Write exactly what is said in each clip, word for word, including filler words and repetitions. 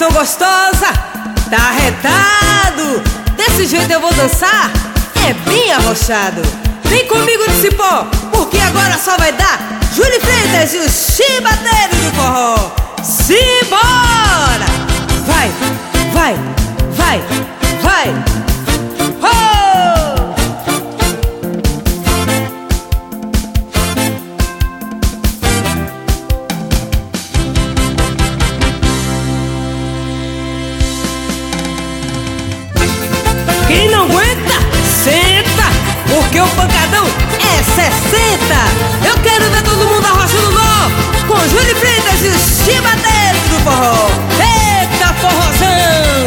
coração gostosa, tá arretado. Desse jeito eu vou dançar, é bem arrochado. Vem comigo de cipó, porque agora só vai dar Júlio Freitas e os chibateiros do forró. Simbora! Vai, vai, vai, vai. Oh! Quem não aguenta, senta, porque o pancadão é sessenta. Eu quero ver todo mundo arrochando nó com Júlio Freitas e os chibateiros do forró. Eita forrozão!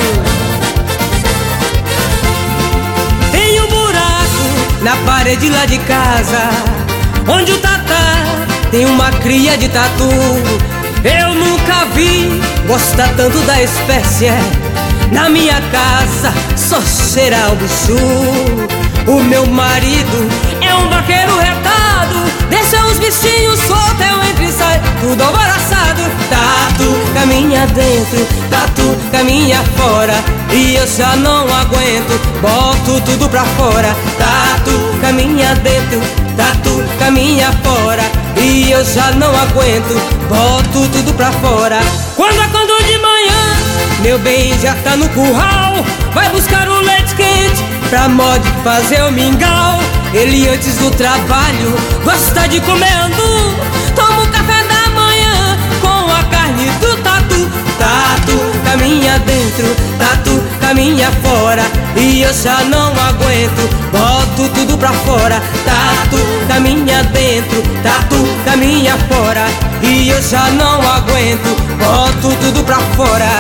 Tem um buraco na parede lá de casa, onde o tatá tem uma cria de tatu. Eu nunca vi gostar tanto da espécie. Na minha casa só cheira o bicho. O meu marido é um vaqueiro retado, deixa os bichinhos soltos, eu entro e saio tudo alvoroçado. Tatu caminha dentro, tatu caminha fora, e eu já não aguento, boto tudo pra fora. Tatu caminha dentro, tatu caminha fora, e eu já não aguento, boto tudo pra fora. Quando acordo de manhã, meu bem já tá no curral, vai buscar o leite quente pra mod fazer o mingau. Ele antes do trabalho gosta de comer andu, toma o café da manhã com a carne do tatu. Tatu caminha dentro, tatu caminha fora, e eu já não aguento, boto tudo pra fora. Tatu caminha dentro, tatu caminha fora, e eu já não aguento, boto tudo pra fora.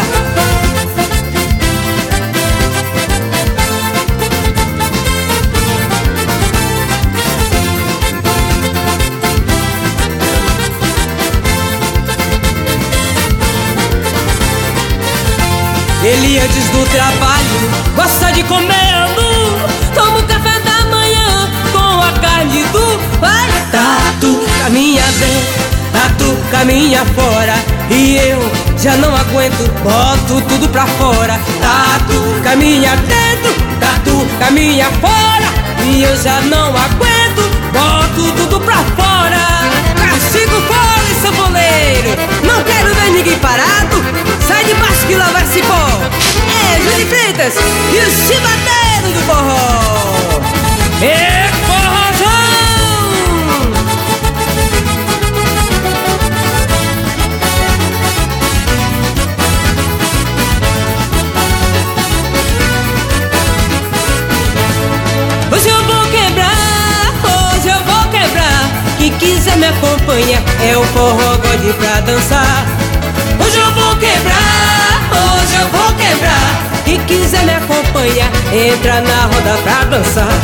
Ele antes do trabalho gosta de comer andu, toma o café da manhã com a carne do vai. Tatu caminha dentro, tatu caminha fora, e eu já não aguento, boto tudo pra fora. Tatu caminha dentro, tatu caminha fora, e eu já não aguento, boto tudo pra fora. Castigo fora e sanfoneiro, não quero ver ninguém parado, sai de baixo que lá vai cipó. É Júlio Freitas e os chibateiros do forró. É forrozão! Hoje eu vou quebrar, hoje eu vou quebrar. Quem quiser me acompanha, é o forró gode pra dançar. Hoje eu vou quebrar, hoje eu vou quebrar. Quem quiser me acompanha, entra na roda pra dançar.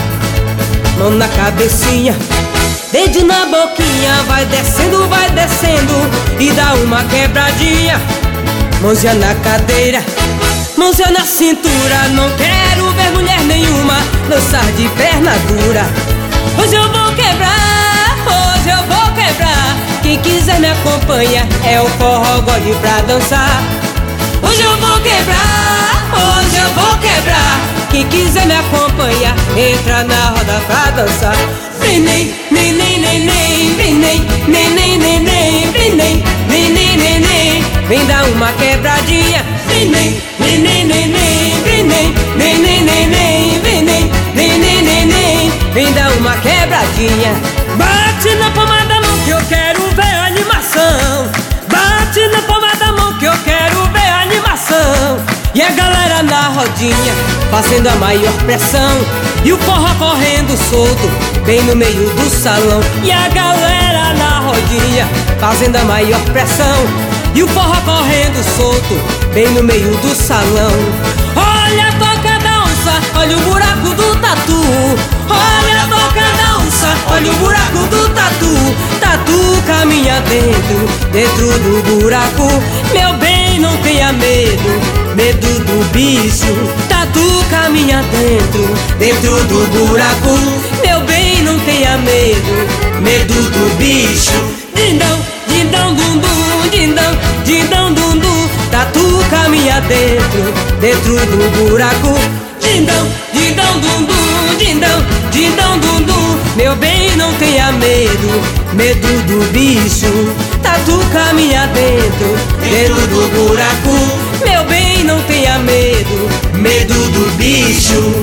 Mão na cabecinha, dedo na boquinha, vai descendo, vai descendo, e dá uma quebradinha. Mãozinha na cadeira, mãozinha na cintura, não quero ver mulher nenhuma dançar de perna dura. Hoje eu vou quebrar, hoje eu vou quebrar. Quem quiser me acompanha, é o forró gode pra dançar. Hoje eu vou quebrar, hoje eu vou quebrar. Quem quiser me acompanha, entra na roda pra dançar. Neném, neném, neném, neném, neném, neném, neném, neném, neném, vem dar uma quebradinha. Neném, neném, neném, neném, neném, neném, neném, neném, neném, vem dar uma quebradinha. Bate na palma da mão que eu quero ver a animação. Bate na palma da mão que eu quero ver a animação. E a galera na rodinha fazendo a maior pressão, e o forró correndo solto bem no meio do salão. E a galera na rodinha fazendo a maior pressão, e o forró correndo solto bem no meio do salão. Olha a toca da onça, olha o buraco do tatu. Olha a toca da onça, olha o buraco do tatu. Tatu caminha dentro, dentro do buraco. Meu bem, não tenha medo, medo do bicho. Tatu caminha dentro, dentro do buraco. Meu bem, não tenha medo, medo do bicho. Dindão, dindão, dundum, dindão, dindão, dundum. Tatu caminha dentro, dentro do buraco. Dindão, dindão, dundum, dindão, dindão, dundum. Meu bem, não tenha medo, medo do bicho. Tatu caminha dentro, dentro do buraco. Meu bem, não tenha medo, medo do bicho.